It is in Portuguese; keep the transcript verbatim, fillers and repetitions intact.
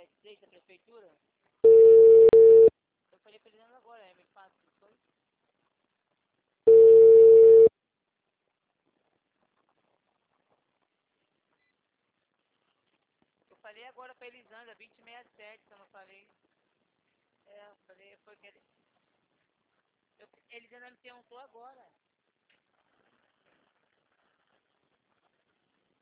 sete seis da prefeitura? Eu falei pra ele agora, é, me passa, não foi? Eu falei agora pra Elisandra, vinte e sessenta e sete, que eu não falei. É, eu falei, foi que ele... Eu, Elisandra me perguntou agora.